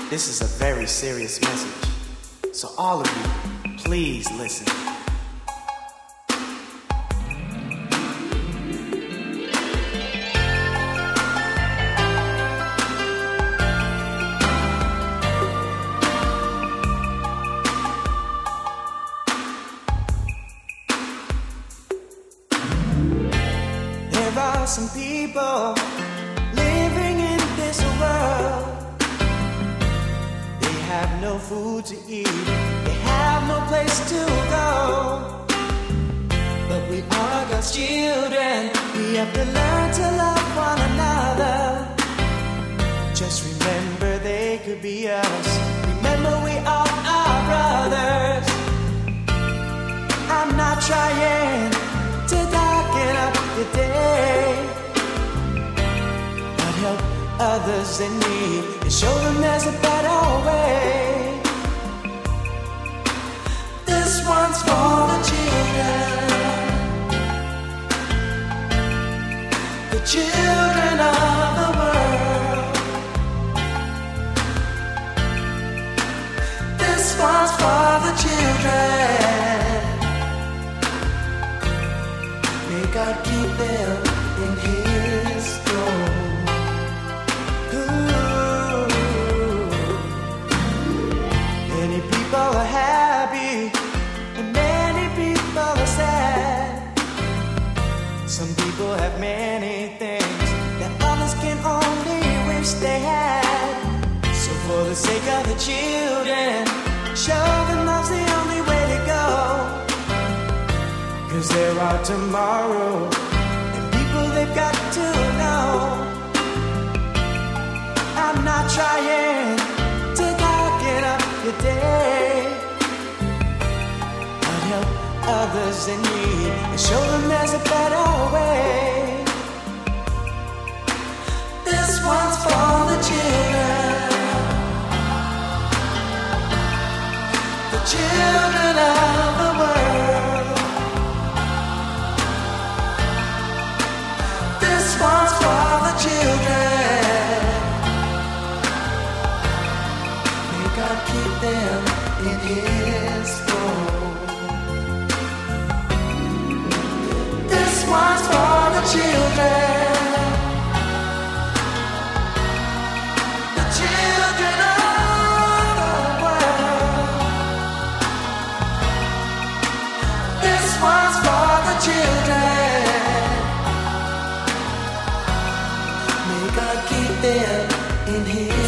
This is a very serious message. So all of you, please listen. There are some people living in this world. They have no food to eat, they have no place to go. But we are God's children, we have to learn to love one another. Just remember they could be us. Remember we all are brothers. I'm not trying to darken up your day, but help others in need and show them there's a better way. This one's for the children of the world. This one's for the children. May God keep them in His throne. Many people are happy and many people are sad. Some people have many things that others can only wish they had. So for the sake of the children, show them love's the only way to go. 'Cause there are tomorrow and people they've got to know. I'm not trying to darken up your day, but help others in need and show them there's a better way. This one's for the children of the world. This one's for the children. May God keep them in His throne. This one's for the children. The children of the world. This one's for the children. May God keep them in His